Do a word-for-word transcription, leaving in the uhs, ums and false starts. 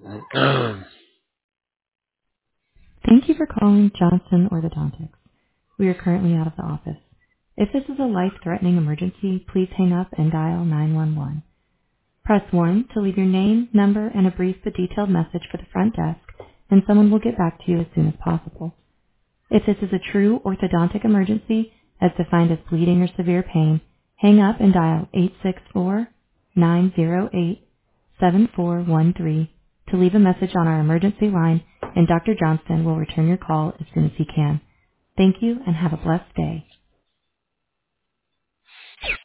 Thank you for calling Johnson Orthodontics. We are currently out of the office. If this is a life-threatening emergency, please hang up and dial nine one one. Press one to leave your name, number, and a brief but detailed message for the front desk, and someone will get back to you as soon as possible. If this is a true orthodontic emergency, as defined as bleeding or severe pain, hang up and dial eight six four, nine zero eight, seven four one three to leave a message on our emergency line, and Doctor Johnston will return your call as soon as he can. Thank you and have a blessed day.